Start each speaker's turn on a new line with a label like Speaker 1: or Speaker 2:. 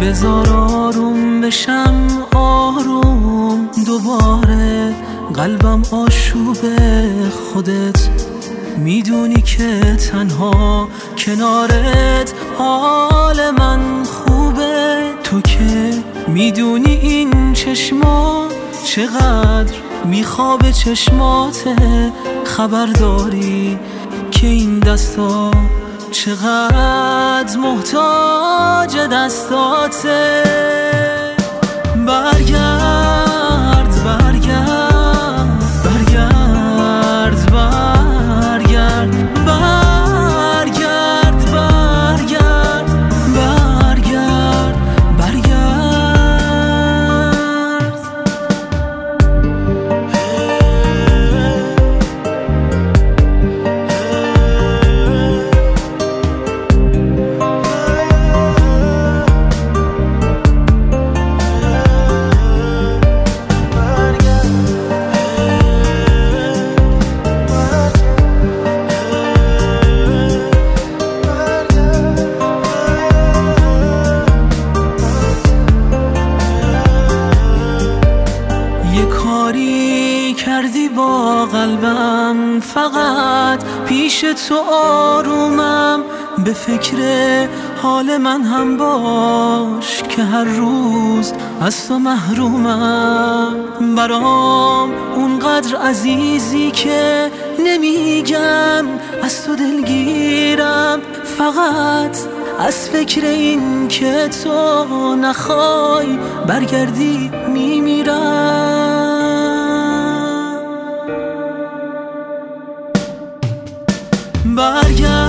Speaker 1: بذار آروم بشم آروم دوباره، قلبم آشوبه خودت میدونی که تنها کنارت حال من خوبه. تو که میدونی این چشما چقدر میخوابه چشماته، خبر داری که این دستا چقدر محتاج دستاته. برگرد برگرد برگرد برگرد برگرد برگرد برگرد برگرد. کاری کردی با قلبم، فقط پیش تو آرومم. به فکر حال من هم باش که هر روز از تو محرومم. برام اونقدر عزیزی که نمیگم از تو دلگیرم، فقط از فکر این که تو نخوای برگردی میمیرم. برگرد